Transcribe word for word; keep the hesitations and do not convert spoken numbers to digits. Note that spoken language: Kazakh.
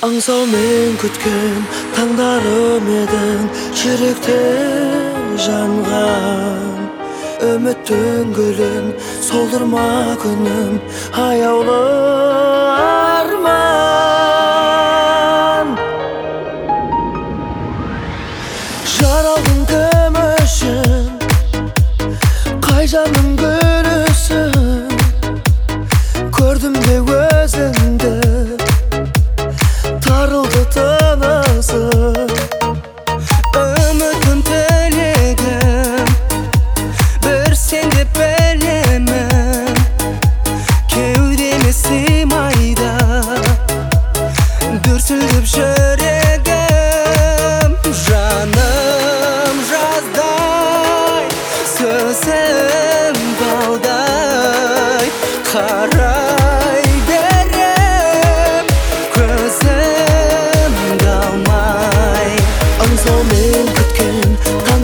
аңсау мен күткен таңдарым едің, жүректе жанған үміттің гүлін солдырма күнім, аяулы арман. Жаралдың кім үшін, қай жанның гүлісің, көрдім де өзіңді, тарылды тынысым. Үмітім тілегім, бір сен деп білемін, кеудеме сыймайды дүрсілдеп жүрегім. Жаным жаздай, сөзім балдай, қарай берем көзімді алмай. Аңсау мен күткен